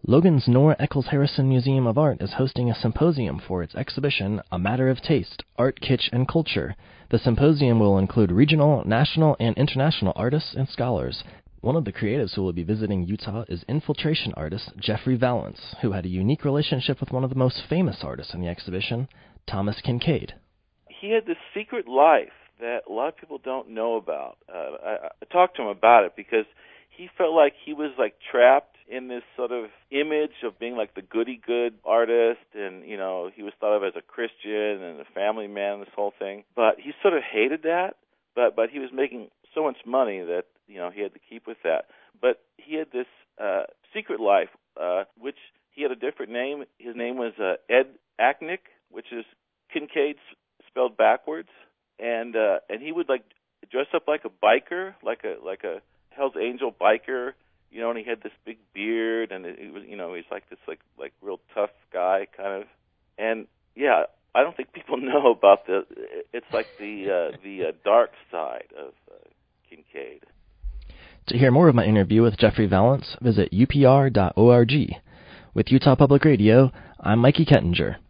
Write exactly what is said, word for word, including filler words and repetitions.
Logan's Nora Eccles Harrison Museum of Art is hosting a symposium for its exhibition, A Matter of Taste, Art, Kitsch, and Culture. The symposium will include regional, national, and international artists and scholars. One of the creatives who will be visiting Utah is infiltration artist Jeffrey Valance, who had a unique relationship with one of the most famous artists in the exhibition, Thomas Kinkade. He had this secret life that a lot of people don't know about. Uh, I, I talked to him about it because he felt like he was like trapped in this sort of image of being like the goody-good artist, and, you know, he was thought of as a Christian and a family man, this whole thing. But he sort of hated that, but but he was making so much money that, you know, he had to keep with that. But he had this uh, secret life, uh, which he had a different name. His name was uh, Ed Acknick, which is Kinkade spelled backwards, and uh, and he would like dress up like a biker, like a like a Hell's Angel biker, you know, and he had this big beard, and it, it was, you know, he's like this like like real tough guy kind of, and yeah, I don't think people know about the. It's like the uh, the uh, dark side of uh, Kinkade. To hear more of my interview with Jeffrey Valance, visit U P R dot org. With Utah Public Radio, I'm Mikey Kettinger.